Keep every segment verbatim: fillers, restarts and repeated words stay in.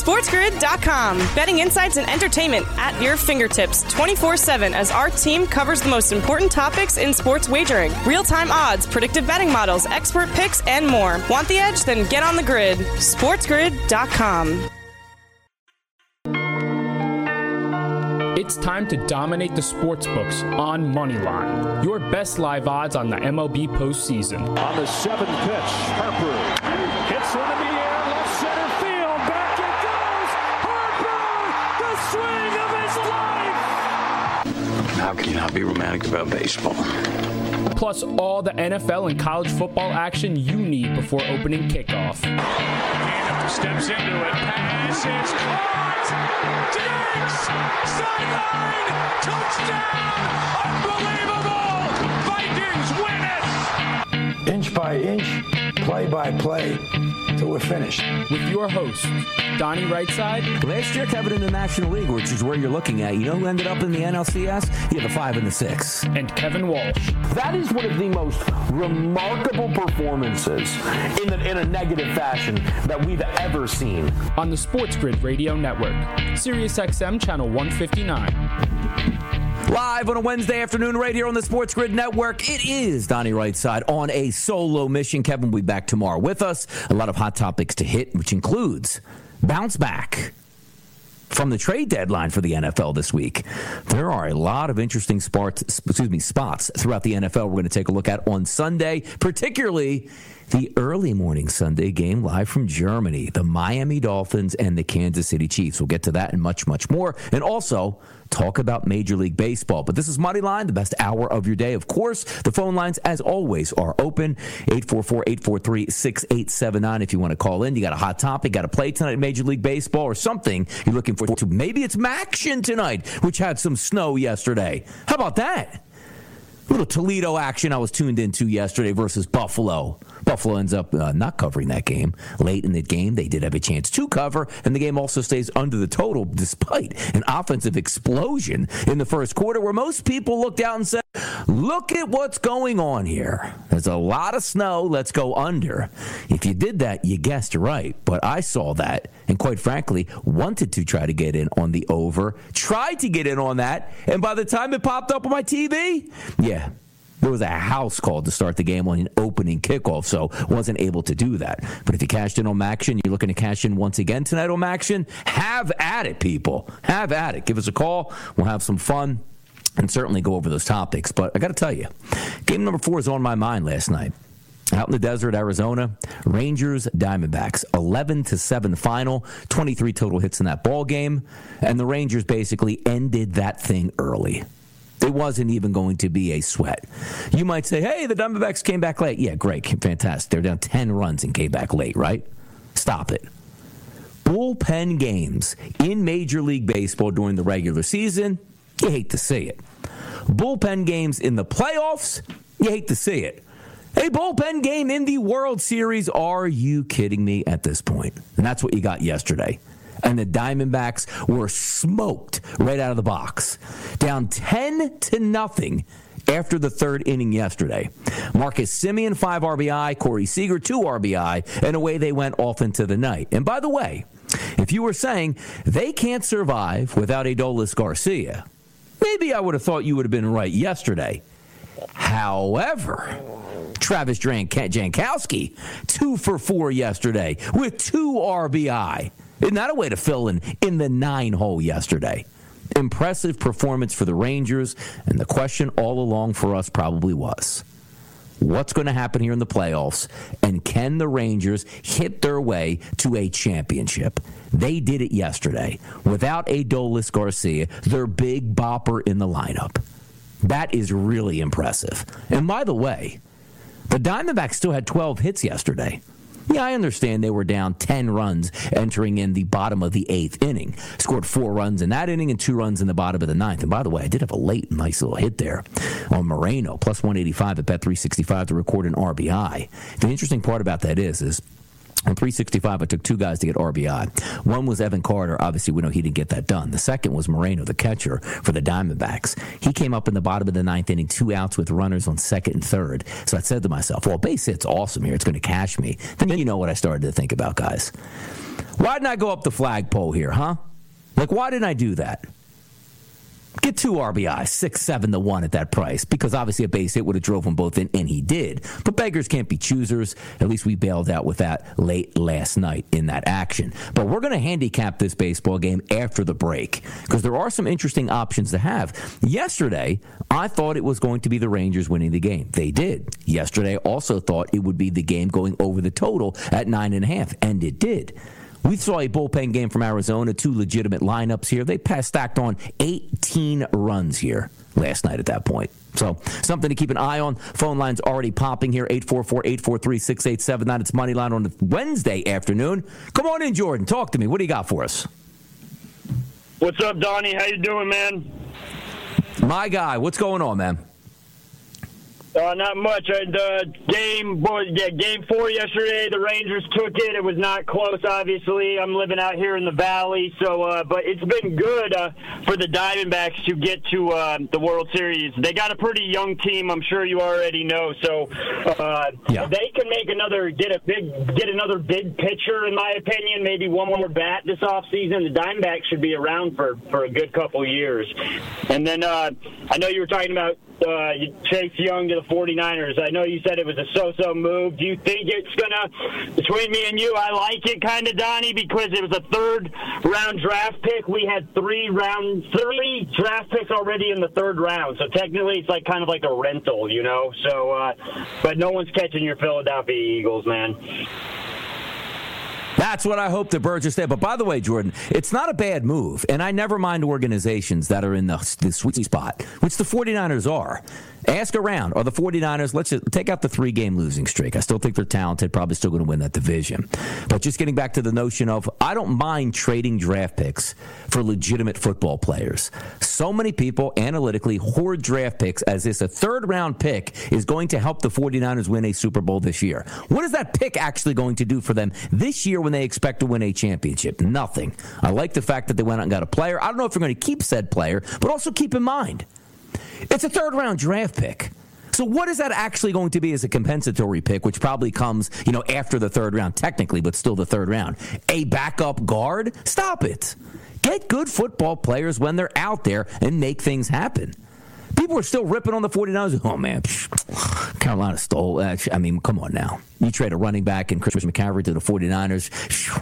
SportsGrid dot com. Betting insights and entertainment at your fingertips twenty-four seven as our team covers the most important topics in sports wagering. Real-time odds, predictive betting models, expert picks, and more. Want the edge? Then get on the grid. SportsGrid dot com. It's time to dominate the sports books on Moneyline. Your best live odds on the M L B postseason. On the seventh pitch, Harper hits one in the air, left center field, back it goes. Harper, the swing of his life. How can you not be romantic about baseball? Plus all the N F L and college football action you need before opening kickoff. Keenum steps into it, pass is caught. Diggs, sideline, touchdown, unbelievable. Vikings win it. Inch by inch, play by play, till we're finished. With your host, Donnie Rightside. Last year, Kevin, in the National League, which is where you're looking at, you know who ended up in the N L C S? You have a five and a six. And Kevin Walsh. That is one of the most remarkable performances in, the, in a negative fashion that we've ever seen. On the Sports Grid Radio Network, Sirius X M Channel one fifty-nine. Live on a Wednesday afternoon right here on the Sports Grid Network. It is Donnie Rightside on a solo mission. Kevin will be back tomorrow with us. A lot of hot topics to hit, which includes bounce back from the trade deadline for the N F L this week. There are a lot of interesting spots, excuse me, spots throughout the N F L we're going to take a look at on Sunday, particularly the early morning Sunday game live from Germany, the Miami Dolphins and the Kansas City Chiefs. We'll get to that and much, much more. And also talk about Major League Baseball. But this is Moneyline, the best hour of your day. Of course, the phone lines, as always, are open. eight four four, eight four three, six eight seven nine if you want to call in. You got a hot topic, got to play tonight in Major League Baseball or something you're looking forward to. Maybe it's Maction tonight, which had some snow yesterday. How about that? A little Toledo action I was tuned into yesterday versus Buffalo. Buffalo ends up uh, not covering that game. Late in the game, they did have a chance to cover, and the game also stays under the total despite an offensive explosion in the first quarter where most people looked out and said, look at what's going on here. There's a lot of snow. Let's go under. If you did that, you guessed right. But I saw that and, quite frankly, wanted to try to get in on the over, tried to get in on that, and by the time it popped up on my T V, yeah, there was a house call to start the game on an opening kickoff, so wasn't able to do that. But if you cashed in on Maction, you're looking to cash in once again tonight on Maction, have at it, people. Have at it. Give us a call. We'll have some fun and certainly go over those topics. But I got to tell you, game number four is on my mind last night. Out in the desert, Arizona, Rangers, Diamondbacks, eleven to seven final, twenty-three total hits in that ball game, and the Rangers basically ended that thing early. It wasn't even going to be a sweat. You might say, hey, the Diamondbacks came back late. Yeah, great, fantastic. They're down ten runs and came back late, right? Stop it. Bullpen games in Major League Baseball during the regular season, you hate to see it. Bullpen games in the playoffs, you hate to see it. A bullpen game in the World Series, are you kidding me at this point? And that's what you got yesterday. And the Diamondbacks were smoked right out of the box. Down ten to nothing after the third inning yesterday. Marcus Semien, five R B I. Corey Seager, two R B I. And away they went off into the night. And by the way, if you were saying they can't survive without Adolis Garcia, maybe I would have thought you would have been right yesterday. However, Travis Jankowski, two for four yesterday with two R B I. Isn't that a way to fill in in the nine hole yesterday? Impressive performance for the Rangers, and the question all along for us probably was, what's going to happen here in the playoffs, and can the Rangers hit their way to a championship? They did it yesterday without Adolis Garcia, their big bopper in the lineup. That is really impressive. And by the way, the Diamondbacks still had twelve hits yesterday. Yeah, I understand they were down ten runs entering in the bottom of the eighth inning. Scored four runs in that inning and two runs in the bottom of the ninth. And by the way, I did have a late, nice little hit there on Moreno, plus one eighty-five at Bet three sixty-five to record an R B I. The interesting part about that is, is on three sixty-five, I took two guys to get R B I. One was Evan Carter. Obviously, we know he didn't get that done. The second was Moreno, the catcher for the Diamondbacks. He came up in the bottom of the ninth inning, two outs with runners on second and third. So I said to myself, well, base hit's awesome here. It's going to cash me. Then you know what I started to think about, guys. Why didn't I go up the flagpole here, huh? Like, why didn't I do that? Get two R B Is, six, seven to one at that price, because obviously a base hit would have drove them both in, and he did. But beggars can't be choosers. At least we bailed out with that late last night in that action. But we're going to handicap this baseball game after the break, because there are some interesting options to have. Yesterday, I thought it was going to be the Rangers winning the game. They did. Yesterday, I also thought it would be the game going over the total at nine and a half, and it did. We saw a bullpen game from Arizona, two legitimate lineups here. They passed, stacked on eighteen runs here last night at that point. So something to keep an eye on. Phone lines already popping here, eight four four, eight four three, six eight seven nine. It's Moneyline on a Wednesday afternoon. Come on in, Jordan. Talk to me. What do you got for us? What's up, Donnie? How you doing, man? My guy, what's going on, man? Uh, not much. Uh, the game, boy, yeah, game four yesterday, the Rangers took it. It was not close, obviously. I'm living out here in the Valley, so uh, but it's been good uh, for the Diamondbacks to get to uh, the World Series. They got a pretty young team, I'm sure you already know. So uh, yeah. they can make another, get a big, get another big pitcher, in my opinion. Maybe one more bat this offseason. The Diamondbacks should be around for, for a good couple years. And then uh, I know you were talking about Uh, Chase Young to the forty-niners. I know you said it was a so-so move. Do you think it's going to, between me and you, I like it kind of, Donnie, because it was a third-round draft pick. We had three round, three draft picks already in the third round. So technically it's like kind of like a rental, you know. So, uh, but no one's catching your Philadelphia Eagles, man. That's what I hope the Birds say. But by the way, Jordan, it's not a bad move. And I never mind organizations that are in the, the sweet spot, which the forty-niners are. Ask around. Are the forty-niners, let's just take out the three-game losing streak. I still think they're talented, probably still going to win that division. But just getting back to the notion of, I don't mind trading draft picks for legitimate football players. So many people analytically hoard draft picks as if a third-round pick is going to help the forty-niners win a Super Bowl this year. What is that pick actually going to do for them this year when they expect to win a championship? Nothing. I like the fact that they went out and got a player. I don't know if they're going to keep said player, but also keep in mind, it's a third-round draft pick. So what is that actually going to be as a compensatory pick, which probably comes, you know, after the third round, technically, but still the third round? A backup guard? Stop it. Get good football players when they're out there and make things happen. People are still ripping on the forty-niners. Oh, man, Carolina stole that. I mean, come on now. You trade a running back and Christian McCaffrey to the forty-niners,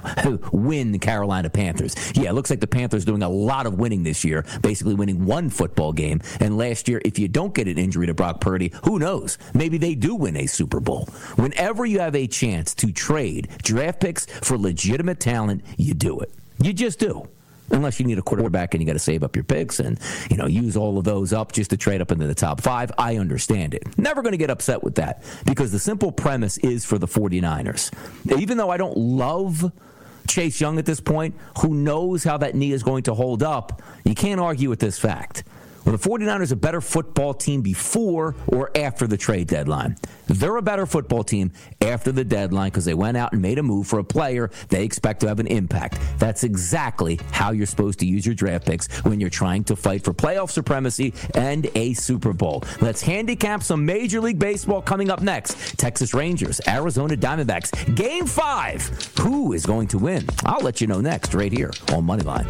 win the Carolina Panthers. Yeah, it looks like the Panthers doing a lot of winning this year, basically winning one football game. And last year, if you don't get an injury to Brock Purdy, who knows? Maybe they do win a Super Bowl. Whenever you have a chance to trade draft picks for legitimate talent, you do it. You just do. Unless you need a quarterback and you got to save up your picks and, you know, use all of those up just to trade up into the top five. I understand it. Never going to get upset with that, because the simple premise is for the forty-niners. Even though I don't love Chase Young at this point, who knows how that knee is going to hold up, you can't argue with this fact. Were the forty-niners a better football team before or after the trade deadline? They're a better football team after the deadline because they went out and made a move for a player they expect to have an impact. That's exactly how you're supposed to use your draft picks when you're trying to fight for playoff supremacy and a Super Bowl. Let's handicap some Major League Baseball coming up next. Texas Rangers, Arizona Diamondbacks, Game five. Who is going to win? I'll let you know next right here on Moneyline.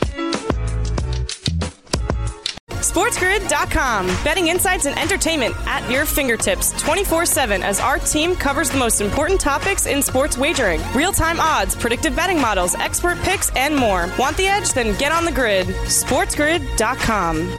SportsGrid dot com. Betting insights and entertainment at your fingertips twenty-four seven as our team covers the most important topics in sports wagering. Real-time odds, predictive betting models, expert picks, and more. Want the edge? Then get on the grid. SportsGrid dot com.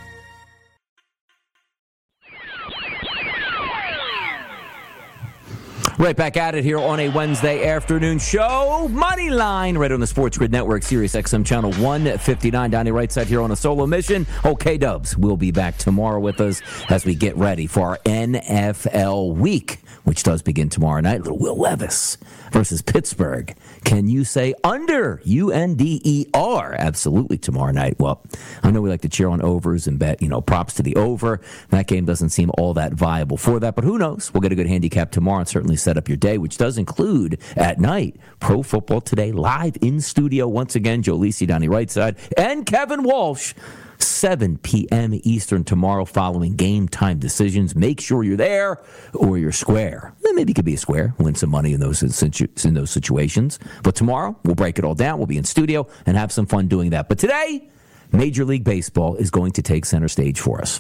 Right back at it here on a Wednesday afternoon show. Moneyline, right on the Sports Grid Network, Sirius X M channel one fifty-nine. Donnie right side here on a solo mission. Okay, Dubs, we'll be back tomorrow with us as we get ready for our N F L week, which does begin tomorrow night. Little Will Levis versus Pittsburgh. Can you say under? U N D E R. Absolutely tomorrow night. Well, I know we like to cheer on overs and bet, you know, props to the over. That game doesn't seem all that viable for that, but who knows? We'll get a good handicap tomorrow and certainly set up your day, which does include at night Pro Football Today live in studio once again. Joe Lisi, Donnie Rightside, and Kevin Walsh. seven p.m. Eastern tomorrow following game time decisions. Make sure you're there or you're square. Maybe you could be a square, win some money in those in those situations. But tomorrow, we'll break it all down. We'll be in studio and have some fun doing that. But today, Major League Baseball is going to take center stage for us.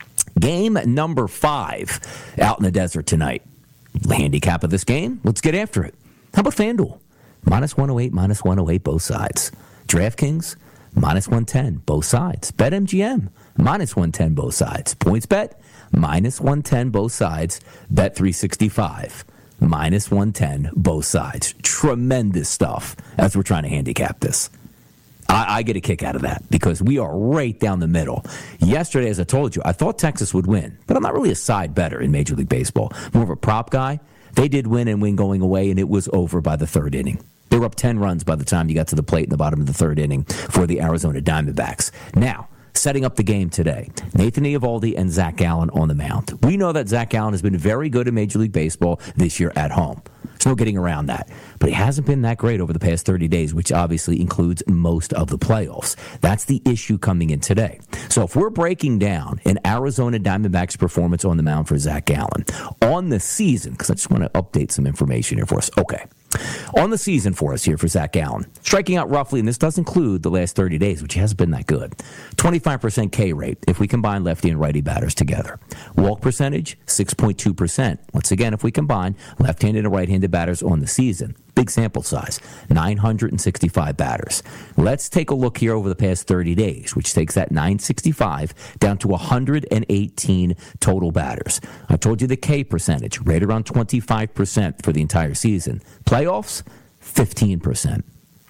Game number five out in the desert tonight. The handicap of this game, let's get after it. How about FanDuel? minus one oh eight, minus one oh eight, both sides. DraftKings, minus one ten, both sides. BetMGM, minus one ten, both sides. PointsBet, minus one ten, both sides. Bet three sixty-five, minus one ten, both sides. Tremendous stuff as we're trying to handicap this. I, I get a kick out of that because we are right down the middle. Yesterday, as I told you, I thought Texas would win, but I'm not really a side bettor in Major League Baseball. More of a prop guy. They did win and win going away, and it was over by the third inning. They were up ten runs by the time you got to the plate in the bottom of the third inning for the Arizona Diamondbacks. Now, setting up the game today, Nathan Eovaldi and Zach Gallen on the mound. We know that Zach Gallen has been very good in Major League Baseball this year at home. There's no getting around that. But he hasn't been that great over the past thirty days, which obviously includes most of the playoffs. That's the issue coming in today. So if we're breaking down an Arizona Diamondbacks performance on the mound for Zach Gallen on the season, because I just want to update some information here for us. Okay. On the season for us here for Zach Gallen, striking out roughly, and this does include the last thirty days, which hasn't been that good, twenty-five percent K rate if we combine lefty and righty batters together. Walk percentage, six point two percent. Once again, if we combine left-handed and right-handed batters on the season. Big sample size, nine hundred sixty-five batters. Let's take a look here over the past thirty days, which takes that nine sixty-five down to one hundred eighteen total batters. I told you the K percentage, right around twenty-five percent for the entire season. Playoffs, fifteen percent.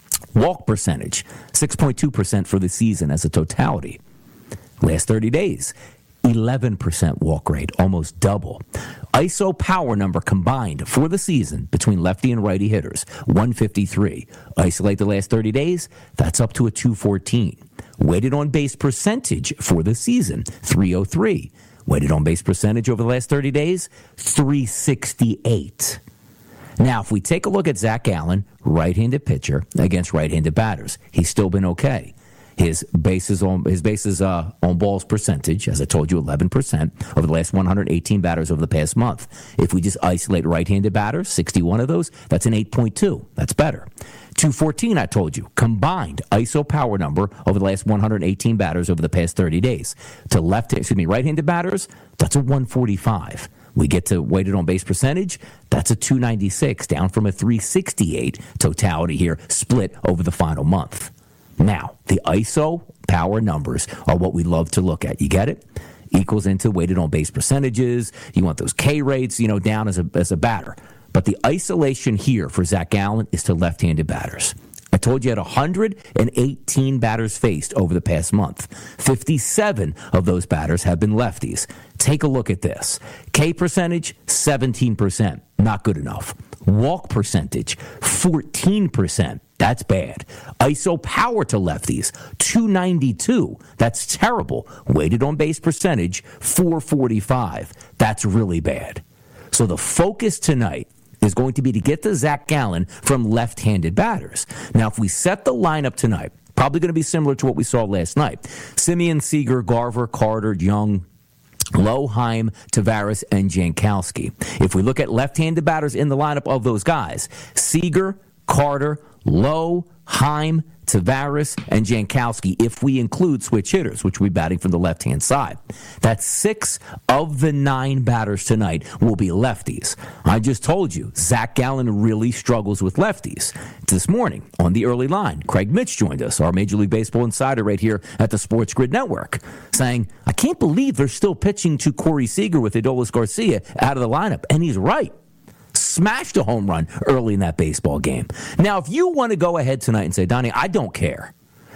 Walk percentage, six point two percent for the season as a totality. Last thirty days, eleven percent walk rate, almost double. I S O power number combined for the season between lefty and righty hitters, one fifty-three. Isolate the last thirty days, that's up to a two fourteen. Weighted on base percentage for the season, three oh three. Weighted on base percentage over the last thirty days, three sixty-eight. Now, if we take a look at Zach Gallen, right-handed pitcher against right-handed batters, he's still been okay. His bases on his bases uh, on balls percentage, as I told you, eleven percent over the last one hundred eighteen batters over the past month. If we just isolate right-handed batters, sixty-one of those, that's an eight point two. That's better. two fourteen, I told you, combined I S O power number over the last one hundred eighteen batters over the past thirty days. To left, excuse me, right-handed batters, that's a one forty-five. We get to weighted on base percentage, that's a two ninety-six, down from a three sixty-eight totality here, split over the final month. Now, the I S O power numbers are what we love to look at. You get it? Equals into weighted on base percentages. You want those K rates, you know, down as a as a batter. But the isolation here for Zach Gallen is to left-handed batters. I told you had one hundred eighteen batters faced over the past month. fifty-seven of those batters have been lefties. Take a look at this. K percentage, seventeen percent. Not good enough. Walk percentage, fourteen percent. That's bad. I S O power to lefties, two ninety-two. That's terrible. Weighted on base percentage, four forty-five. That's really bad. So the focus tonight is going to be to get to Zach Gallen from left-handed batters. Now, if we set the lineup tonight, probably going to be similar to what we saw last night. Semien, Seager, Garver, Carter, Young, Lowe, Heim, Tavares, and Jankowski. If we look at left-handed batters in the lineup of those guys, Seager, Carter, Lowe, Heim, Tavares, and Jankowski, if we include switch hitters, which we're batting from the left-hand side. That's six of the nine batters tonight will be lefties. I just told you, Zach Gallen really struggles with lefties. This morning, on the early line, Craig Mitch joined us, our Major League Baseball insider right here at the Sports Grid Network, saying, I can't believe they're still pitching to Corey Seager with Adolis Garcia out of the lineup. And he's right. Smashed a home run early in that baseball game. Now, if you want to go ahead tonight and say, Donnie, I don't care.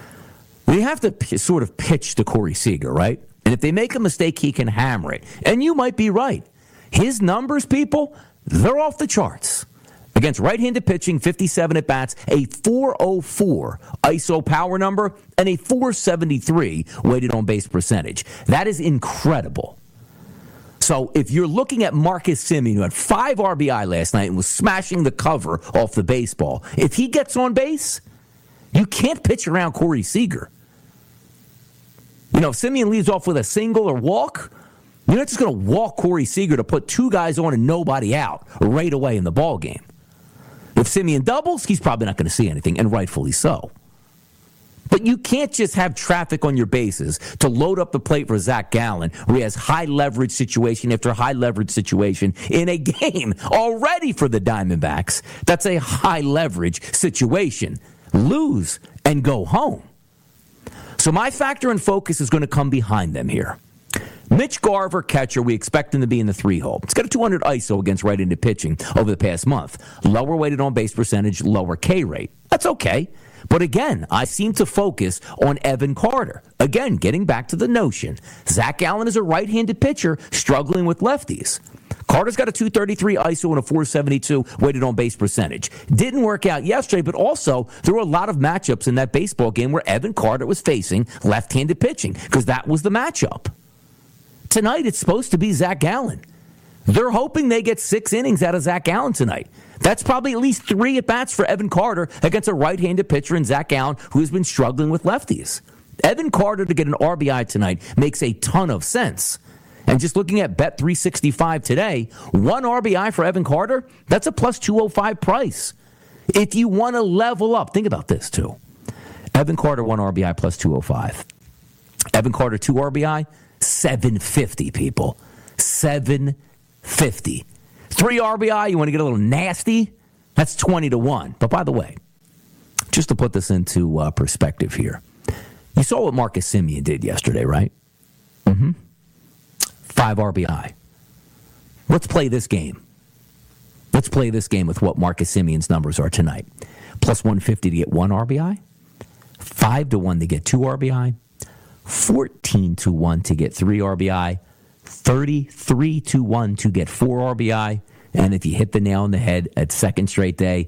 We have to p- sort of pitch to Corey Seager, right? And if they make a mistake, he can hammer it. And you might be right. His numbers, people, they're off the charts. Against right-handed pitching, fifty-seven at-bats, a four oh four I S O power number, and a four seventy-three weighted on base percentage. That is incredible. So if you're looking at Marcus Semien, who had five R B I last night and was smashing the cover off the baseball, if he gets on base, you can't pitch around Corey Seager. You know, if Simeon leads off with a single or walk, you're not just going to walk Corey Seager to put two guys on and nobody out right away in the ball game. If Simeon doubles, he's probably not going to see anything, and rightfully so. But you can't just have traffic on your bases to load up the plate for Zach Gallen, where he has high leverage situation after high leverage situation in a game already for the Diamondbacks. That's a high leverage situation. Lose and go home. So my factor and focus is going to come behind them here. Mitch Garver, catcher, we expect him to be in the three-hole. He's got a two hundred I S O against right-handed pitching over the past month. Lower weighted on base percentage, lower K rate. That's okay. But again, I seem to focus on Evan Carter. Again, getting back to the notion. Zach Gallen is a right-handed pitcher struggling with lefties. Carter's got a two thirty-three I S O and a four seventy-two weighted on base percentage. Didn't work out yesterday, but also there were a lot of matchups in that baseball game where Evan Carter was facing left-handed pitching because that was the matchup. Tonight, it's supposed to be Zach Gallen. They're hoping they get six innings out of Zach Gallen tonight. That's probably at least three at-bats for Evan Carter against a right-handed pitcher in Zach Gallen who has been struggling with lefties. Evan Carter to get an R B I tonight makes a ton of sense. And just looking at Bet three sixty-five today, one R B I for Evan Carter, that's a plus two oh five price. If you want to level up, think about this too. Evan Carter, one R B I plus two oh five. Evan Carter, two R B I, seven fifty, people. seven fifty. Three R B I, you want to get a little nasty? That's twenty to one. But by the way, just to put this into uh, perspective here, you saw what Marcus Semien did yesterday, right? Mm-hmm. Five R B I. Let's play this game. Let's play this game with what Marcus Semien's numbers are tonight. Plus one fifty to get one R B I. Five to one to get two R B I. fourteen to one to get three R B I. thirty-three to one to get four R B I. And if you hit the nail on the head at second straight day,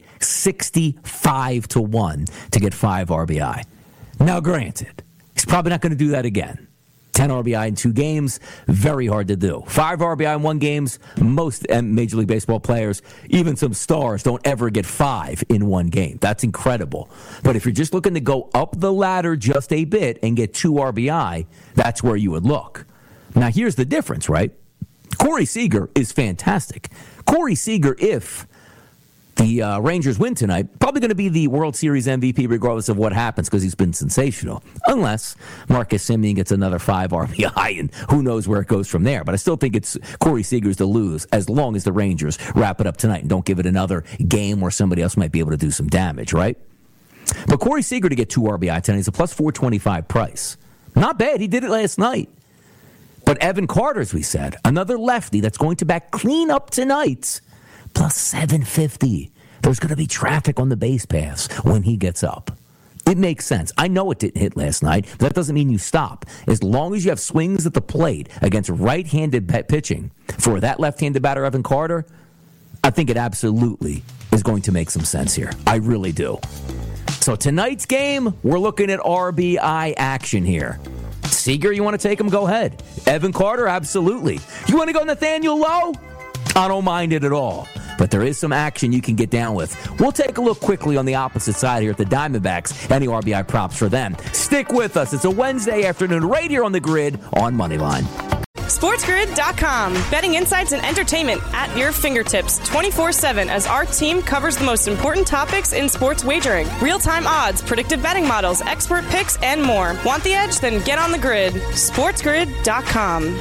sixty-five to one to get five R B I. Now, granted, he's probably not going to do that again. ten R B I in two games, very hard to do. five R B I in one game, most Major League Baseball players, even some stars, don't ever get five in one game. That's incredible. But if you're just looking to go up the ladder just a bit and get two R B I, that's where you would look. Now, here's the difference, right? Corey Seager is fantastic. Corey Seager, if the uh, Rangers win tonight, probably going to be the World Series M V P regardless of what happens because he's been sensational. Unless Marcus Semien gets another five R B I, and who knows where it goes from there. But I still think it's Corey Seager's to lose as long as the Rangers wrap it up tonight and don't give it another game where somebody else might be able to do some damage, right? But Corey Seager to get two R B I tonight is a plus four twenty-five price. Not bad. He did it last night. But Evan Carter, as we said, another lefty that's going to back clean up tonight, plus seven fifty. There's going to be traffic on the base paths when he gets up. It makes sense. I know it didn't hit last night, but that doesn't mean you stop. As long as you have swings at the plate against right-handed pitching for that left-handed batter, Evan Carter, I think it absolutely is going to make some sense here. I really do. So tonight's game, we're looking at R B I action here. Seager, you want to take him? Go ahead. Evan Carter, absolutely. You want to go Nathaniel Lowe? I don't mind it at all. But there is some action you can get down with. We'll take a look quickly on the opposite side here at the Diamondbacks. Any R B I props for them? Stick with us. It's a Wednesday afternoon right here on the Grid on Moneyline. SportsGrid dot com. Betting insights and entertainment at your fingertips twenty-four seven as our team covers the most important topics in sports wagering. Real-time odds, predictive betting models, expert picks, and more. Want the edge? Then get on the grid. SportsGrid dot com.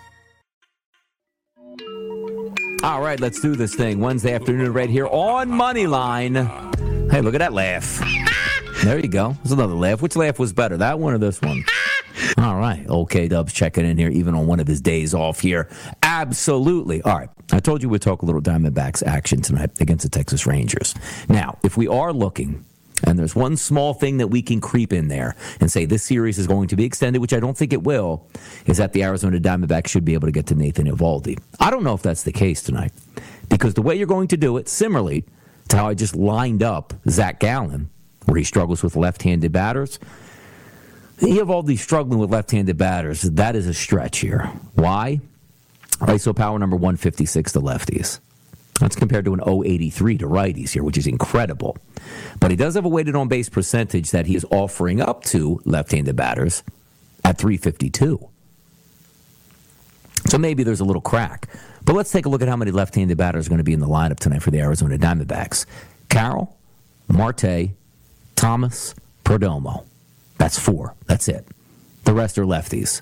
All right, let's do this thing. Wednesday afternoon right here on Moneyline. Hey, look at that laugh. There you go. There's another laugh. Which laugh was better, that one or this one? All right. Okay, Dubs checking in here even on one of his days off here. Absolutely. All right. I told you we'd talk a little Diamondbacks action tonight against the Texas Rangers. Now, if we are looking, and there's one small thing that we can creep in there and say this series is going to be extended, which I don't think it will, is that the Arizona Diamondbacks should be able to get to Nathan Eovaldi. I don't know if that's the case tonight because the way you're going to do it, similarly to how I just lined up Zach Gallen, where he struggles with left-handed batters, Eovaldi struggling with left-handed batters, that is a stretch here. Why? I S O power number one fifty-six to lefties. That's compared to an oh eighty-three to righties here, which is incredible. But he does have a weighted on-base percentage that he is offering up to left-handed batters at three fifty-two. So maybe there's a little crack. But let's take a look at how many left-handed batters are going to be in the lineup tonight for the Arizona Diamondbacks. Carroll, Marte, Thomas, Perdomo. That's four. That's it. The rest are lefties.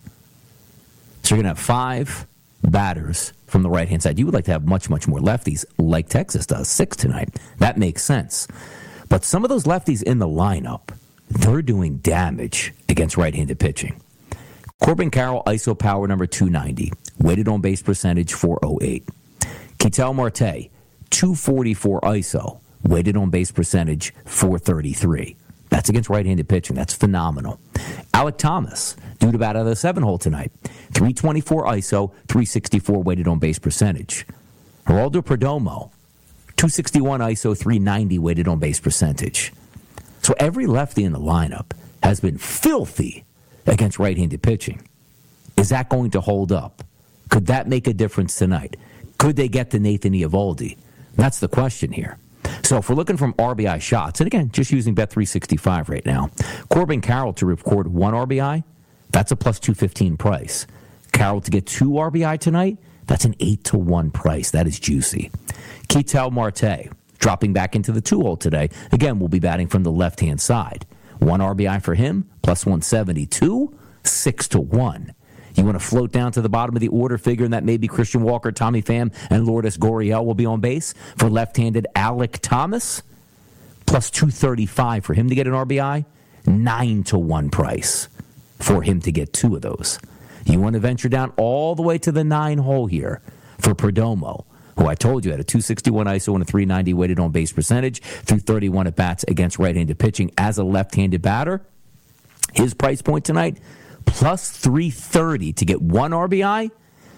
So you're going to have five batters from the right-hand side. You would like to have much, much more lefties, like Texas does, six tonight. That makes sense. But some of those lefties in the lineup, they're doing damage against right-handed pitching. Corbin Carroll, I S O power number two ninety. Weighted on base percentage, four oh eight. Ketel Marte, two forty-four I S O. Weighted on base percentage, four thirty-three. That's against right-handed pitching. That's phenomenal. Alek Thomas, due to bat out of the seven hole tonight. three twenty-four I S O, three sixty-four weighted on base percentage. Geraldo Perdomo, two sixty-one I S O, three ninety weighted on base percentage. So every lefty in the lineup has been filthy against right-handed pitching. Is that going to hold up? Could that make a difference tonight? Could they get to Nathan Eovaldi? That's the question here. So if we're looking from R B I shots, and again, just using Bet three sixty-five right now, Corbin Carroll to record one R B I, that's a plus two fifteen price. Carroll to get two R B I tonight, that's an eight to one price. That is juicy. Ketel Marte, dropping back into the two-hole today. Again, we'll be batting from the left-hand side. One R B I for him, plus one seventy-two, six to one. You want to float down to the bottom of the order, figuring that maybe Christian Walker, Tommy Pham, and Lourdes Gurriel will be on base for left-handed Alek Thomas. Plus two thirty-five for him to get an R B I. nine to one price for him to get two of those. You want to venture down all the way to the nine hole here for Perdomo, who I told you had a two sixty-one I S O and a three ninety weighted on base percentage through thirty-one at-bats against right-handed pitching as a left-handed batter. His price point tonight, plus three thirty to get one R B I,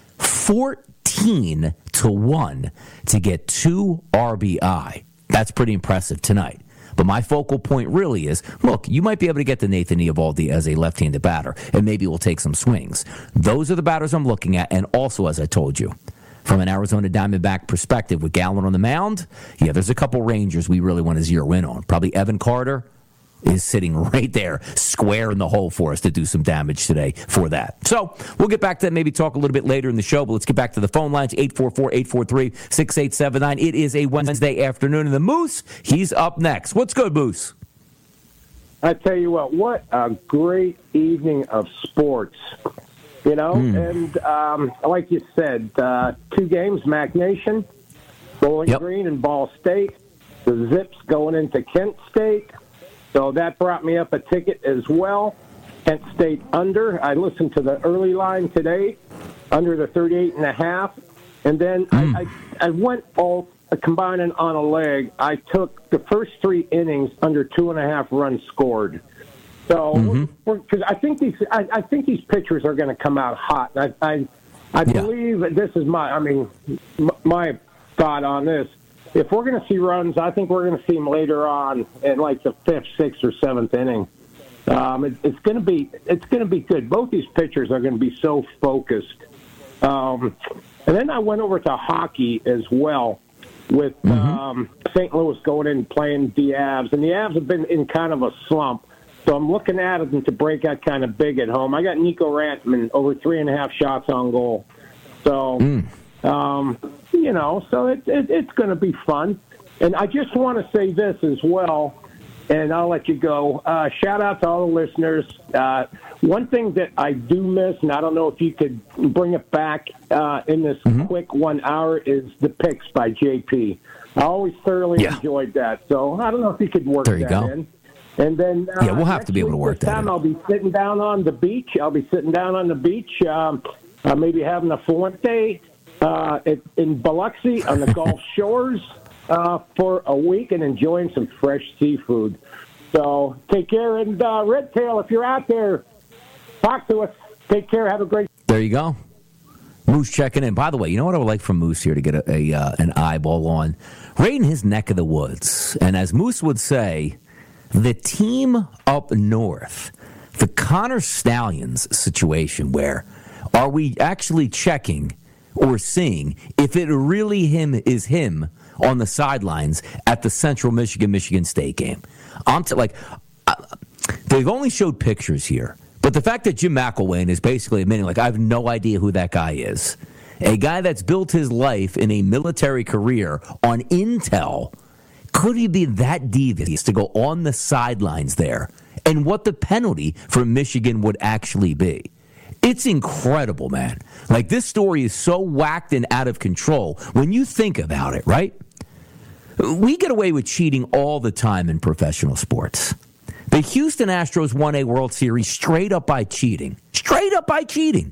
fourteen to one to get two R B I. That's pretty impressive tonight. But my focal point really is, look, you might be able to get to Nathan Eovaldi as a left-handed batter, and maybe we'll take some swings. Those are the batters I'm looking at, and also, as I told you, from an Arizona Diamondback perspective, with Gallen on the mound, yeah, there's a couple Rangers we really want to zero in on. Probably Evan Carter is sitting right there, square in the hole for us to do some damage today for that. So we'll get back to that, maybe talk a little bit later in the show, but let's get back to the phone lines, eight four four, eight four three, six eight seven nine. It is a Wednesday afternoon, and the Moose, he's up next. What's good, Moose? I tell you what, what a great evening of sports. You know, mm. and um, like you said, uh, two games, Mac Nation, Bowling yep. Green and Ball State, the Zips going into Kent State. So that brought me up a ticket as well. Kent State under. I listened to the early line today, under the thirty-eight and a half. And then mm. I, I, I went all combining on a leg. I took the first three innings under two and a half runs scored. So, because mm-hmm. I think these, I, I think these pitchers are going to come out hot. I, I, I yeah. believe that this is my, I mean, my thought on this. If we're going to see runs, I think we're going to see them later on in like the fifth, sixth, or seventh inning. Um, it, it's going to be, it's going to be good. Both these pitchers are going to be so focused. Um, and then I went over to hockey as well with mm-hmm. um, Saint Louis going in and playing the Avs, and the Avs have been in kind of a slump. So I'm looking at them to break out kind of big at home. I got Nico Rantman over three and a half shots on goal. So, mm. um, you know, so it, it, it's going to be fun. And I just want to say this as well, and I'll let you go. Uh, shout out to all the listeners. Uh, one thing that I do miss, and I don't know if you could bring it back uh, in this mm-hmm. quick one hour, is the picks by J P. I always thoroughly yeah. enjoyed that. So I don't know if you could work there you that go. in. And then uh, yeah, we'll have to be able to work that time in. I'll be sitting down on the beach. I'll be sitting down on the beach, um, uh, maybe having a Fuente uh, in Biloxi on the Gulf Shores uh, for a week and enjoying some fresh seafood. So take care. And uh, Redtail, if you're out there, talk to us. Take care. Have a great There you go. Moose checking in. By the way, you know what I would like from Moose here to get a, a uh, an eyeball on? Right in his neck of the woods. And as Moose would say, the team up north, the Connor Stallions situation, where are we actually checking or seeing if it really him is him on the sidelines at the Central Michigan Michigan State game? I'm t- like, uh, they've only showed pictures here, but But the fact that Jim McElwain is basically admitting, like, I have no idea who that guy is. A guy that's built his life in a military career on intel, could he be that devious to go on the sidelines there? And what the penalty for Michigan would actually be. It's incredible, man. Like, this story is so whacked and out of control when you think about it, right? We get away with cheating all the time in professional sports. The Houston Astros won a World Series straight up by cheating. Straight up by cheating.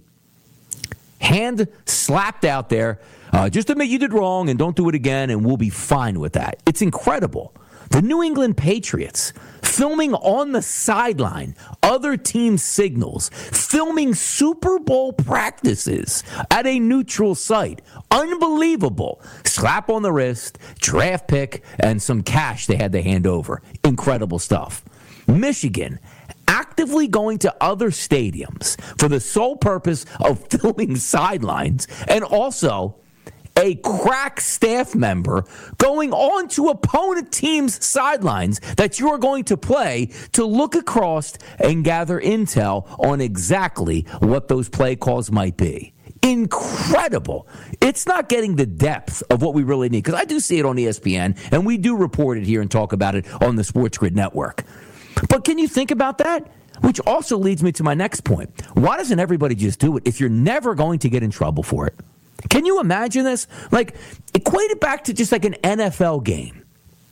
Hand slapped out there. Uh, just admit you did wrong and don't do it again, and we'll be fine with that. It's incredible. The New England Patriots filming on the sideline other team signals, filming Super Bowl practices at a neutral site. Unbelievable. Slap on the wrist, draft pick, and some cash they had to hand over. Incredible stuff. Michigan actively going to other stadiums for the sole purpose of filming sidelines, and also a crack staff member going on to opponent teams' sidelines that you are going to play to look across and gather intel on exactly what those play calls might be. Incredible. It's not getting the depth of what we really need, because I do see it on E S P N, and we do report it here and talk about it on the Sports Grid Network. But can you think about that? Which also leads me to my next point. Why doesn't everybody just do it if you're never going to get in trouble for it? Can you imagine this? Like, equate it back to just like an N F L game.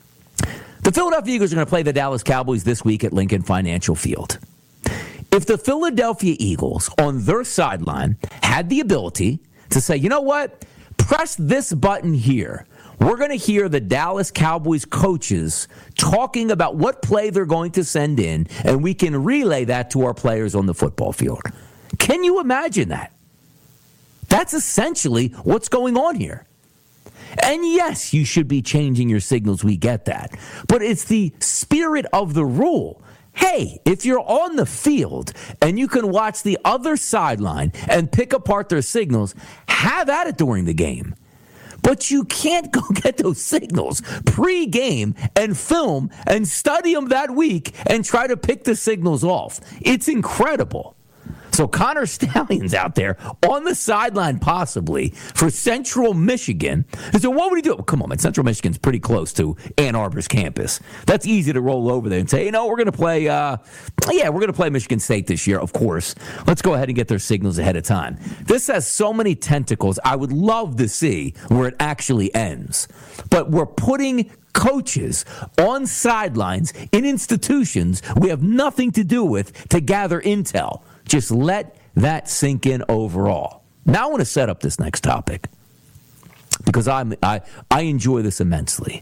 The Philadelphia Eagles are going to play the Dallas Cowboys this week at Lincoln Financial Field. If the Philadelphia Eagles on their sideline had the ability to say, you know what, press this button here, we're going to hear the Dallas Cowboys coaches talking about what play they're going to send in, and we can relay that to our players on the football field. Can you imagine that? That's essentially what's going on here. And yes, you should be changing your signals. We get that. But it's the spirit of the rule. Hey, if you're on the field and you can watch the other sideline and pick apart their signals, have at it during the game. But you can't go get those signals pre-game and film and study them that week and try to pick the signals off. It's incredible. So Connor Stalions out there on the sideline possibly for Central Michigan. So what would he do? Well, come on, man. Central Michigan's pretty close to Ann Arbor's campus. That's easy to roll over there and say, you know, we're going to play, uh, yeah, we're going to play Michigan State this year, of course. Let's go ahead and get their signals ahead of time. This has so many tentacles. I would love to see where it actually ends. But we're putting coaches on sidelines in institutions we have nothing to do with to gather intel. Just let that sink in overall. Now I want to set up this next topic because I'm, I I enjoy this immensely.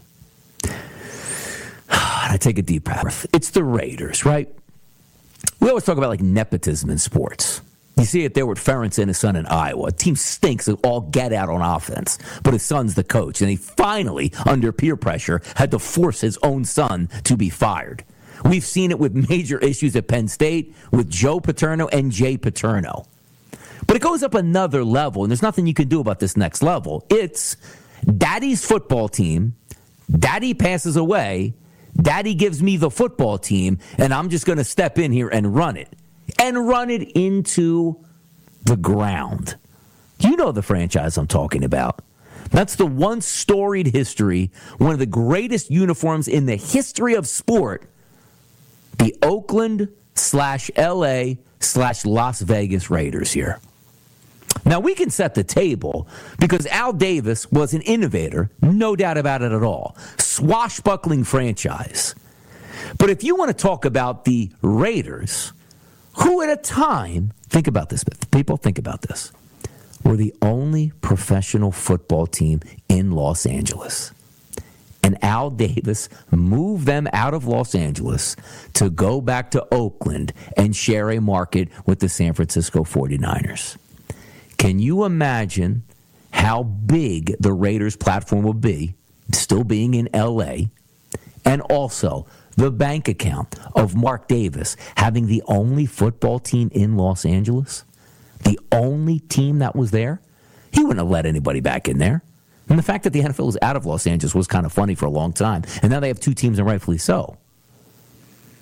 I take a deep breath. It's the Raiders, right? We always talk about like nepotism in sports. You see it there with Ferentz and his son in Iowa. A team stinks and all get out on offense, but his son's the coach, and he finally, under peer pressure, had to force his own son to be fired. We've seen it with major issues at Penn State with Joe Paterno and Jay Paterno. But it goes up another level, and there's nothing you can do about this next level. It's daddy's football team, daddy passes away, daddy gives me the football team, and I'm just going to step in here and run it. And run it into the ground. You know the franchise I'm talking about. That's the once storied history, one of the greatest uniforms in the history of sport, the Oakland slash L A slash Las Vegas Raiders here. Now, we can set the table because Al Davis was an innovator, no doubt about it at all. Swashbuckling franchise. But if you want to talk about the Raiders, who at a time, think about this, people, think about this, were the only professional football team in Los Angeles. And Al Davis moved them out of Los Angeles to go back to Oakland and share a market with the San Francisco forty-niners. Can you imagine how big the Raiders platform will be, still being in L A, and also the bank account of Mark Davis having the only football team in Los Angeles? The only team that was there? He wouldn't have let anybody back in there. And the fact that the N F L was out of Los Angeles was kind of funny for a long time. And now they have two teams, and rightfully so.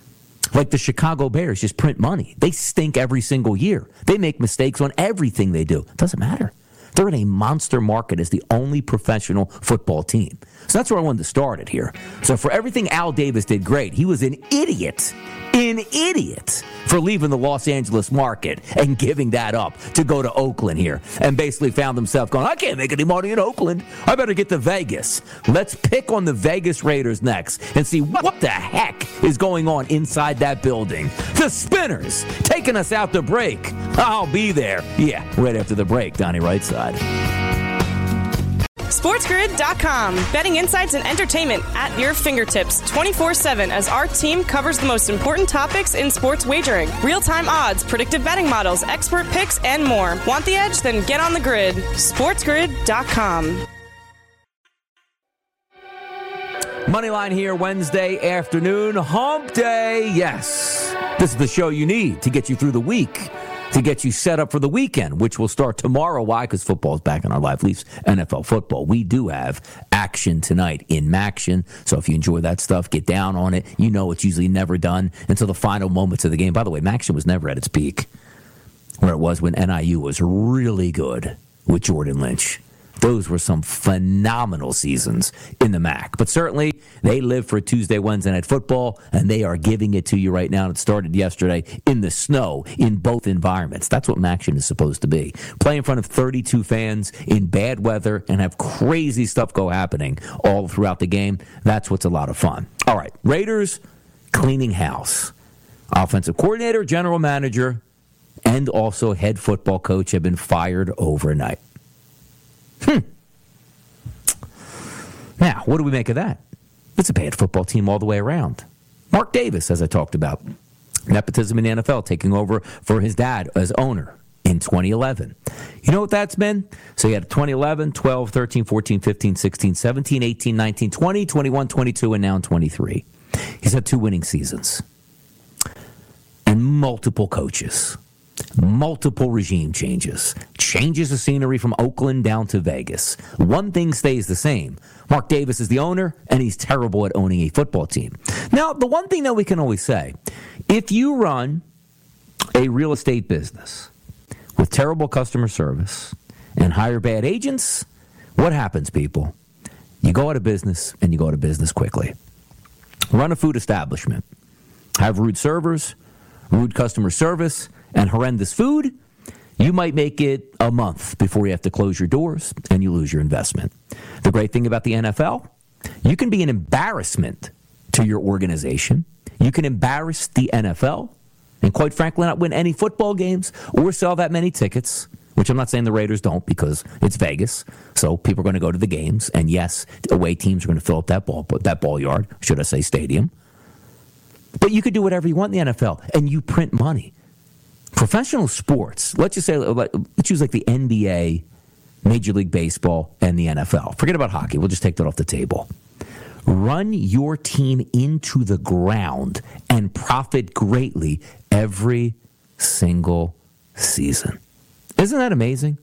Like the Chicago Bears just print money. They stink every single year. They make mistakes on everything they do. It doesn't matter. They're in a monster market as the only professional football team. So that's where I wanted to start it here. So for everything Al Davis did great, he was an idiot, an idiot for leaving the Los Angeles market and giving that up to go to Oakland here and basically found himself going, I can't make any money in Oakland. I better get to Vegas. Let's pick on the Vegas Raiders next and see what the heck is going on inside that building. The Spinners taking us out to break. I'll be there. Yeah, right after the break, Donnie Rightside. SportsGrid dot com. Betting insights and entertainment at your fingertips twenty-four seven as our team covers the most important topics in sports wagering. Real-time odds, predictive betting models, expert picks, and more. Want the edge? Then get on the grid. SportsGrid dot com. Moneyline here Wednesday afternoon. Hump Day. Yes. This is the show you need to get you through the week, to get you set up for the weekend, which will start tomorrow. Why? Because football's back in our life. Leafs N F L football. We do have action tonight in Maction. So if you enjoy that stuff, get down on it. You know it's usually never done until the final moments of the game. By the way, Maction was never at its peak, where it was when N I U was really good with Jordan Lynch. Those were some phenomenal seasons in the M A C. But certainly, they live for Tuesday, Wednesday night football, and they are giving it to you right now. It started yesterday in the snow in both environments. That's what Maction is supposed to be. Play in front of thirty-two fans in bad weather and have crazy stuff go happening all throughout the game. That's what's a lot of fun. All right, Raiders cleaning house. Offensive coordinator, general manager, and also head football coach have been fired overnight. Hmm. Now, what do we make of that? It's a bad football team all the way around. Mark Davis, as I talked about, nepotism in the N F L, taking over for his dad as owner in twenty eleven. You know what that's been? So you had twenty eleven, twelve, thirteen, fourteen, fifteen, sixteen, seventeen, eighteen, nineteen, twenty, twenty-one, twenty-two, and now in twenty-three. He's had two winning seasons and multiple coaches. Multiple regime changes. Changes the scenery from Oakland down to Vegas. One thing stays the same. Mark Davis is the owner, and he's terrible at owning a football team. Now, the one thing that we can always say, if you run a real estate business with terrible customer service and hire bad agents, what happens, people? You go out of business, and you go out of business quickly. Run a food establishment. Have rude servers, rude customer service, and horrendous food, you might make it a month before you have to close your doors and you lose your investment. The great thing about the N F L, you can be an embarrassment to your organization. You can embarrass the N F L and, quite frankly, not win any football games or sell that many tickets, which I'm not saying the Raiders don't because it's Vegas, so people are going to go to the games. And, yes, away teams are going to fill up that ball, that ball yard, should I say stadium. But you could do whatever you want in the N F L, and you print money. Professional sports, let's just say, let's use like the N B A, Major League Baseball, and the N F L. Forget about hockey. We'll just take that off the table. Run your team into the ground and profit greatly every single season. Isn't that amazing?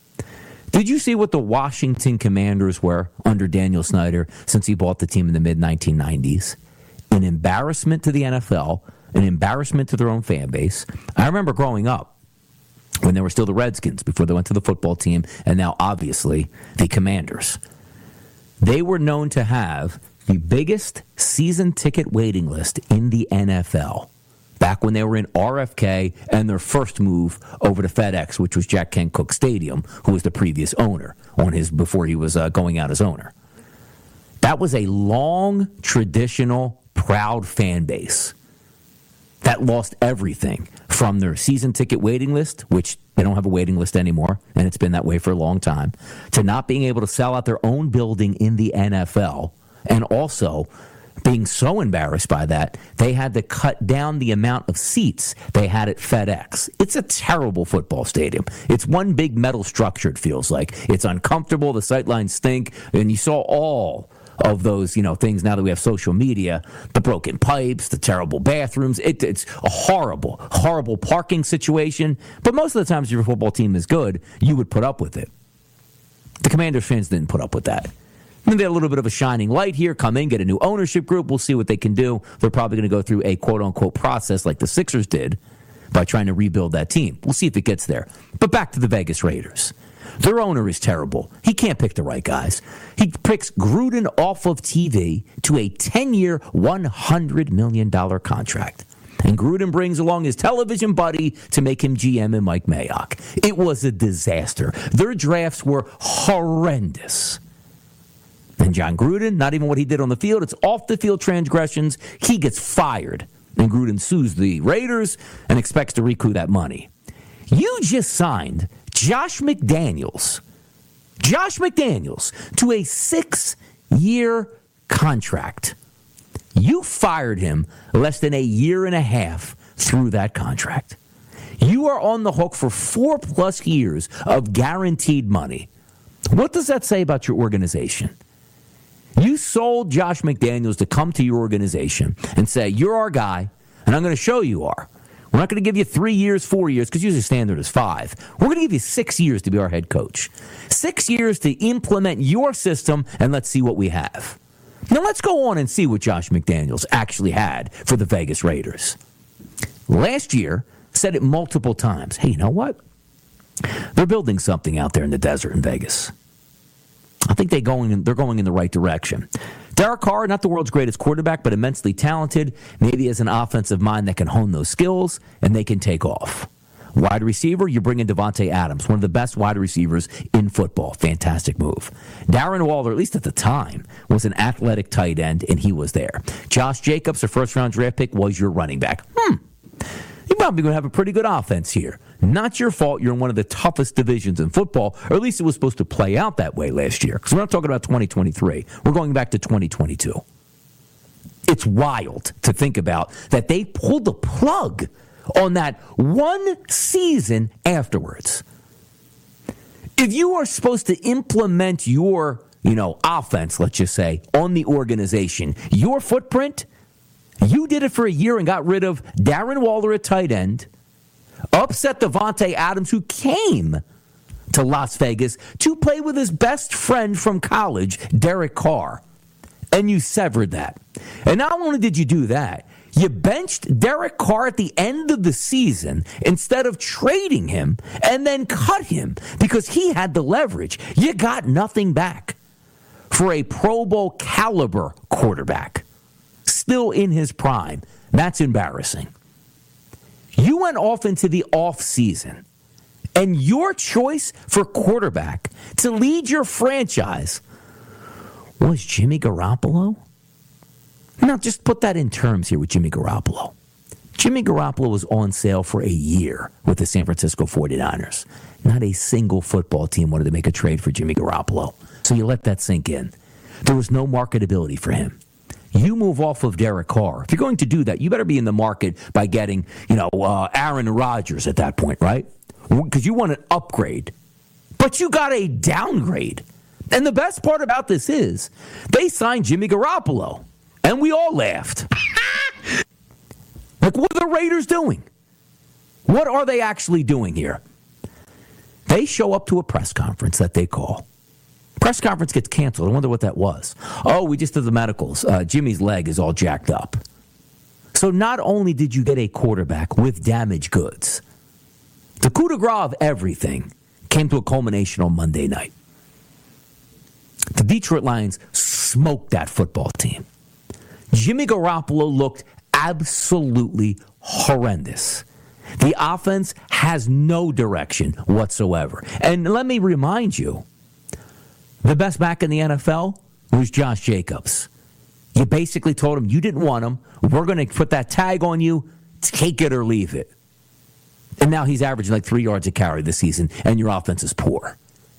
Did you see what the Washington Commanders were under Daniel Snyder since he bought the team in the mid nineteen nineties? An embarrassment to the N F L, an embarrassment to their own fan base. I remember growing up when they were still the Redskins before they went to the football team, and now obviously the Commanders. They were known to have the biggest season ticket waiting list in the N F L back when they were in R F K and their first move over to FedEx, which was Jack Kent Cooke Stadium, who was the previous owner on his before he was uh, going out as owner. That was a long, traditional, proud fan base that lost everything from their season ticket waiting list, which they don't have a waiting list anymore, and it's been that way for a long time, to not being able to sell out their own building in the N F L, and also being so embarrassed by that, they had to cut down the amount of seats they had at FedEx. It's a terrible football stadium. It's one big metal structure, it feels like. It's uncomfortable, the sightlines stink, and you saw all of those, you know, things now that we have social media, the broken pipes, the terrible bathrooms. It, it's a horrible, horrible parking situation. But most of the times, if your football team is good, you would put up with it. The Commanders fans didn't put up with that. Then they had a little bit of a shining light here, come in, get a new ownership group. We'll see what they can do. They're probably going to go through a quote-unquote process like the Sixers did by trying to rebuild that team. We'll see if it gets there. But back to the Vegas Raiders. Their owner is terrible. He can't pick the right guys. He picks Gruden off of T V to a ten-year, one hundred million dollars contract. And Gruden brings along his television buddy to make him G M and Mike Mayock. It was a disaster. Their drafts were horrendous. And John Gruden, not even what he did on the field, it's off-the-field transgressions. He gets fired. And Gruden sues the Raiders and expects to recoup that money. You just signed Josh McDaniels, Josh McDaniels, to a six-year contract. You fired him less than a year and a half through that contract. You are on the hook for four-plus years of guaranteed money. What does that say about your organization? You sold Josh McDaniels to come to your organization and say, you're our guy, and I'm going to show you are. We're not going to give you three years, four years, because usually standard is five. We're going to give you six years to be our head coach. Six years to implement your system, and let's see what we have. Now let's go on and see what Josh McDaniels actually had for the Vegas Raiders. Last year, said it multiple times. Hey, you know what? They're building something out there in the desert in Vegas. I think they going in, they're going in the right direction. Derek Carr, not the world's greatest quarterback, but immensely talented. Maybe has an offensive mind that can hone those skills, and they can take off. Wide receiver, you bring in Devontae Adams, one of the best wide receivers in football. Fantastic move. Darren Waller, at least at the time, was an athletic tight end, and he was there. Josh Jacobs, a first-round draft pick, was your running back. Hmm. You're probably going to have a pretty good offense here. Not your fault. You're in one of the toughest divisions in football, or at least it was supposed to play out that way last year. Because we're not talking about twenty twenty-three. We're going back to twenty twenty-two. It's wild to think about that they pulled the plug on that one season afterwards. If you are supposed to implement your, you know, offense, let's just say, on the organization, your footprint, you did it for a year and got rid of Darren Waller at tight end, upset Devontae Adams, who came to Las Vegas to play with his best friend from college, Derek Carr, and you severed that. And not only did you do that, you benched Derek Carr at the end of the season instead of trading him and then cut him because he had the leverage. You got nothing back for a Pro Bowl caliber quarterback, still in his prime. That's embarrassing. You went off into the off season, and your choice for quarterback to lead your franchise was Jimmy Garoppolo? Now, just put that in terms here with Jimmy Garoppolo. Jimmy Garoppolo was on sale for a year with the San Francisco forty-niners. Not a single football team wanted to make a trade for Jimmy Garoppolo. So you let that sink in. There was no marketability for him. You move off of Derek Carr. If you're going to do that, you better be in the market by getting, you know, uh, Aaron Rodgers at that point, right? Because you want an upgrade. But you got a downgrade. And the best part about this is they signed Jimmy Garoppolo. And we all laughed. Like, what are the Raiders doing? What are they actually doing here? They show up to a press conference that they call. Press conference gets canceled. I wonder what that was. Oh, we just did the medicals. Uh, Jimmy's leg is all jacked up. So not only did you get a quarterback with damaged goods, the coup de grace of everything came to a culmination on Monday night. The Detroit Lions smoked that football team. Jimmy Garoppolo looked absolutely horrendous. The offense has no direction whatsoever. And let me remind you, the best back in the N F L was Josh Jacobs. You basically told him you didn't want him. We're going to put that tag on you. Take it or leave it. And now he's averaging like three yards a carry this season, and your offense is poor.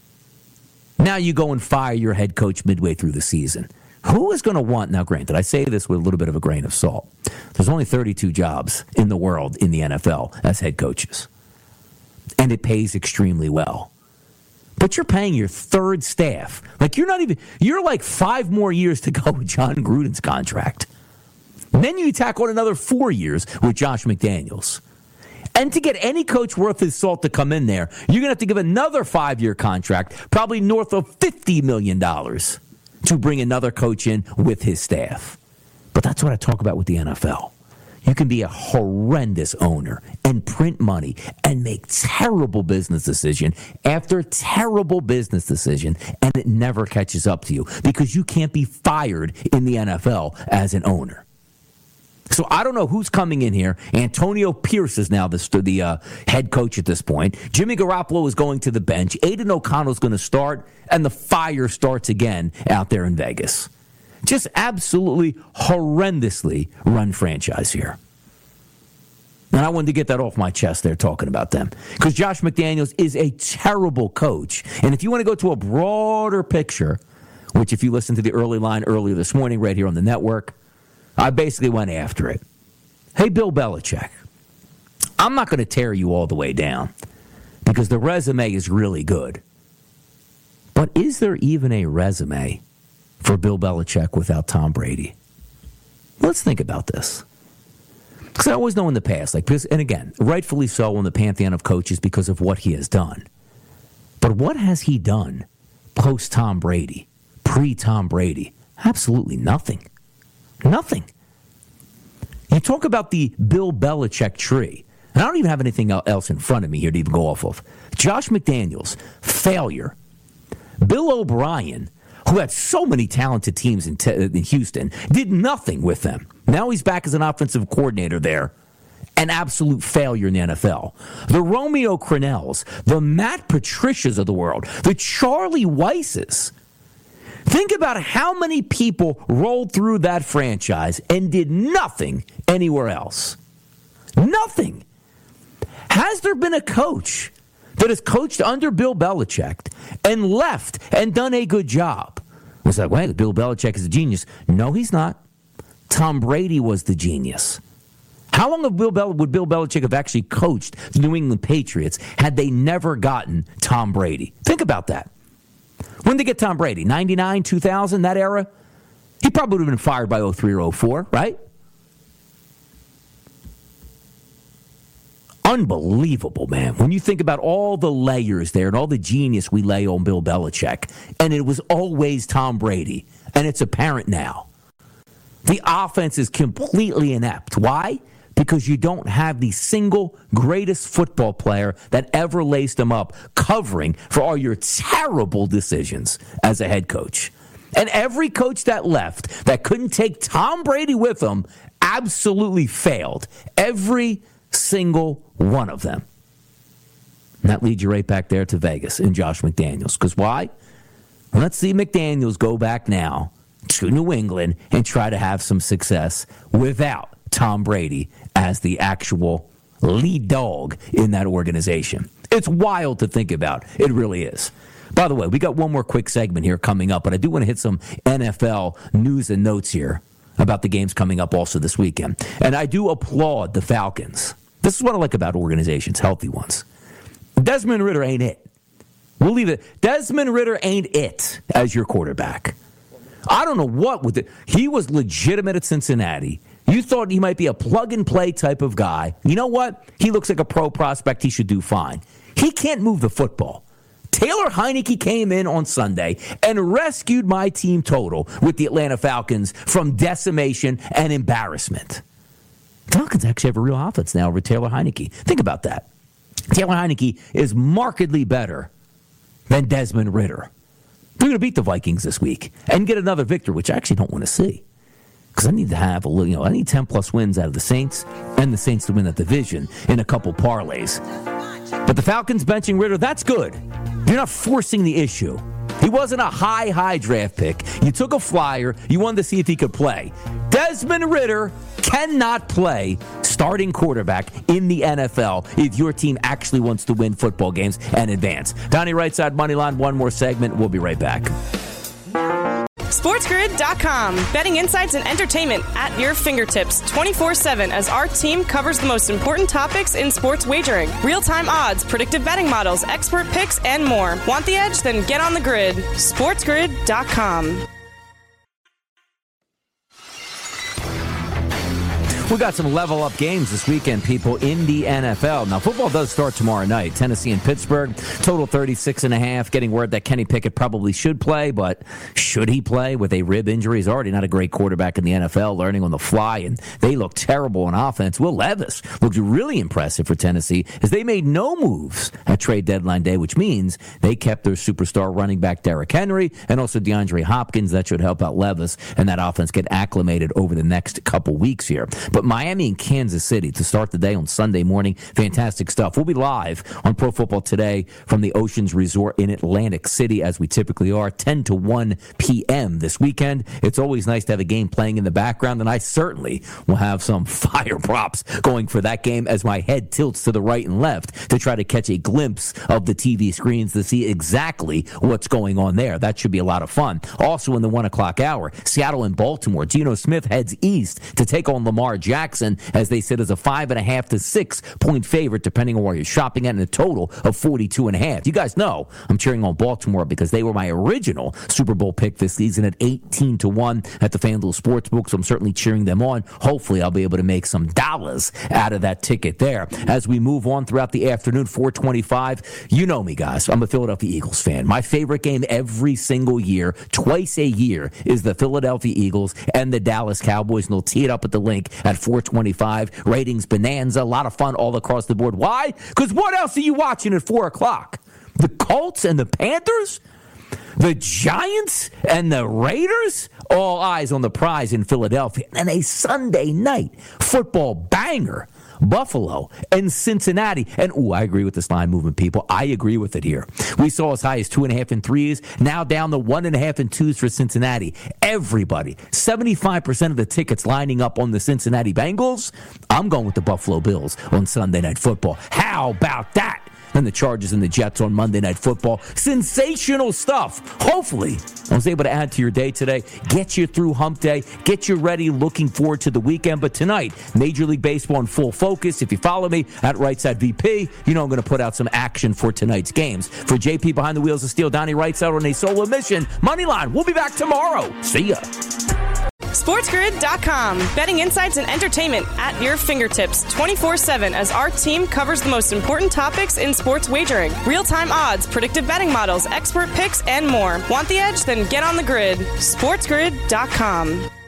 Now you go and fire your head coach midway through the season. Who is going to want, now granted, I say this with a little bit of a grain of salt. There's only thirty-two jobs in the world in the N F L as head coaches. And it pays extremely well. But you're paying your third staff. Like you're not even, you're like five more years to go with John Gruden's contract. And then you tack on another four years with Josh McDaniels. And to get any coach worth his salt to come in there, you're going to have to give another five-year contract, probably north of fifty million dollars. to bring another coach in with his staff. But that's what I talk about with the N F L. You can be a horrendous owner and print money and make terrible business decision after terrible business decision, and it never catches up to you because you can't be fired in the N F L as an owner. So I don't know who's coming in here. Antonio Pierce is now the, the uh, head coach at this point. Jimmy Garoppolo is going to the bench. Aiden O'Connell is going to start, and the fire starts again out there in Vegas. Just absolutely horrendously run franchise here. And I wanted to get that off my chest there talking about them. Because Josh McDaniels is a terrible coach. And if you want to go to a broader picture, which if you listen to the early line earlier this morning right here on the network, I basically went after it. Hey, Bill Belichick, I'm not going to tear you all the way down because the resume is really good. But is there even a resume for Bill Belichick without Tom Brady? Let's think about this. Because I always know in the past, like, and again, rightfully so in the pantheon of coaches because of what he has done. But what has he done post-Tom Brady, pre-Tom Brady? Absolutely nothing. Nothing. You talk about the Bill Belichick tree, and I don't even have anything else in front of me here to even go off of. Josh McDaniels, failure. Bill O'Brien, who had so many talented teams in, te- in Houston, did nothing with them. Now he's back as an offensive coordinator there. An absolute failure in the N F L. The Romeo Crennels, the Matt Patricias of the world, the Charlie Weisses. Think about how many people rolled through that franchise and did nothing anywhere else. Nothing. Has there been a coach that has coached under Bill Belichick and left and done a good job? It's like, well, Bill Belichick is a genius. No, he's not. Tom Brady was the genius. How long of Bill Bel- would Bill Belichick have actually coached the New England Patriots had they never gotten Tom Brady? Think about that. When did they get Tom Brady? ninety-nine, two thousand, that era? He probably would have been fired by oh three or oh four, right? Unbelievable, man. When you think about all the layers there and all the genius we lay on Bill Belichick, and it was always Tom Brady, and it's apparent now. The offense is completely inept. Why? Because you don't have the single greatest football player that ever laced them up covering for all your terrible decisions as a head coach. And every coach that left that couldn't take Tom Brady with them absolutely failed. Every single one of them. And that leads you right back there to Vegas and Josh McDaniels. Because why? Let's see McDaniels go back now to New England and try to have some success without Tom Brady as the actual lead dog in that organization. It's wild to think about. It really is. By the way, we got one more quick segment here coming up, but I do want to hit some N F L news and notes here about the games coming up also this weekend. And I do applaud the Falcons. This is what I like about organizations, healthy ones. Desmond Ridder ain't it. We'll leave it. Desmond Ridder ain't it as your quarterback. I don't know what with it. He was legitimate at Cincinnati. You thought he might be a plug-and-play type of guy. You know what? He looks like a pro prospect. He should do fine. He can't move the football. Taylor Heineke came in on Sunday and rescued my team total with the Atlanta Falcons from decimation and embarrassment. Falcons actually have a real offense now over Taylor Heineke. Think about that. Taylor Heineke is markedly better than Desmond Ridder. They're going to beat the Vikings this week and get another victory, which I actually don't want to see. Because I need to have a little, you know, I need ten plus wins out of the Saints and the Saints to win that division in a couple parlays. But the Falcons benching Ridder, that's good. You're not forcing the issue. He wasn't a high, high draft pick. You took a flyer. You wanted to see if he could play. Desmond Ridder cannot play starting quarterback in the N F L if your team actually wants to win football games and advance. Donnie Rightside Moneyline, one more segment. We'll be right back. SportsGrid dot com. Betting insights and entertainment at your fingertips twenty-four seven as our team covers the most important topics in sports wagering. Real-time odds, predictive betting models, expert picks, and more. Want the edge? Then get on the grid. SportsGrid dot com. We got some level-up games this weekend, people, in the N F L. Now, football does start tomorrow night. Tennessee and Pittsburgh, total thirty-six and a half. Getting word that Kenny Pickett probably should play, but should he play with a rib injury? He's already not a great quarterback in the N F L, learning on the fly, and they look terrible on offense. Will Levis looked really impressive for Tennessee as they made no moves at trade deadline day, which means they kept their superstar running back Derrick Henry and also DeAndre Hopkins. That should help out Levis and that offense get acclimated over the next couple weeks here. But Miami and Kansas City to start the day on Sunday morning. Fantastic stuff. We'll be live on Pro Football Today from the Oceans Resort in Atlantic City, as we typically are, ten to one p.m. this weekend. It's always nice to have a game playing in the background, and I certainly will have some fire props going for that game as my head tilts to the right and left to try to catch a glimpse of the T V screens to see exactly what's going on there. That should be a lot of fun. Also in the one o'clock hour, Seattle and Baltimore. Geno Smith heads east to take on Lamar Jackson as they sit as a five and a half to six point favorite, depending on where you're shopping at, in a total of forty-two and a half. You guys know I'm cheering on Baltimore because they were my original Super Bowl pick this season at eighteen to one at the FanDuel Sportsbook, so I'm certainly cheering them on. Hopefully I'll be able to make some dollars out of that ticket there. As we move on throughout the afternoon, four twenty-five, you know me, guys. I'm a Philadelphia Eagles fan. My favorite game every single year, twice a year, is the Philadelphia Eagles and the Dallas Cowboys, and they'll tee it up at the link at four twenty-five. Ratings bonanza, a lot of fun all across the board. Why? Because what else are you watching at four o'clock? The Colts and the Panthers? The Giants and the Raiders? All eyes on the prize in Philadelphia. And a Sunday night football banger. Buffalo and Cincinnati. And, ooh, I agree with this line movement, people. I agree with it here. We saw as high as two and a half and threes, now down to one and a half and twos for Cincinnati. Everybody, seventy-five percent of the tickets lining up on the Cincinnati Bengals. I'm going with the Buffalo Bills on Sunday Night Football. How about that? And the Chargers and the Jets on Monday Night Football. Sensational stuff. Hopefully, I was able to add to your day today, get you through hump day, get you ready, looking forward to the weekend. But tonight, Major League Baseball in full focus. If you follow me at Rightside V P, you know I'm going to put out some action for tonight's games. For J P behind the wheels of steel, Donnie Rightside on a solo mission. Moneyline, we'll be back tomorrow. See ya. SportsGrid dot com. Betting insights and entertainment at your fingertips twenty-four seven as our team covers the most important topics in sports wagering. Real-time odds, predictive betting models, expert picks, and more. Want the edge? Then get on the grid. SportsGrid dot com.